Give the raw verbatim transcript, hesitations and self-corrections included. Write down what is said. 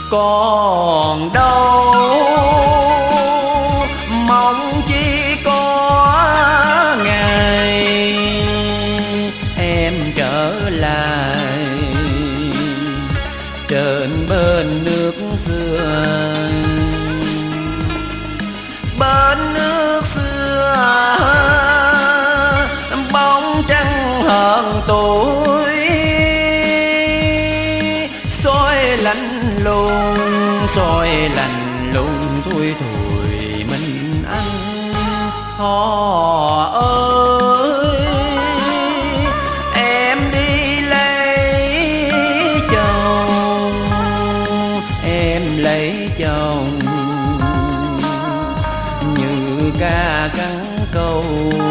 còn đâu, mong chỉ có ngày em trở lại trên bên nước xưa, bên nước xưa bóng trăng hơn tuổi, soi lạnh lùng soi lạnh lùng thui thủi mình anh. Hò ơi em đi lấy chồng, em lấy chồng như ca cắn câu.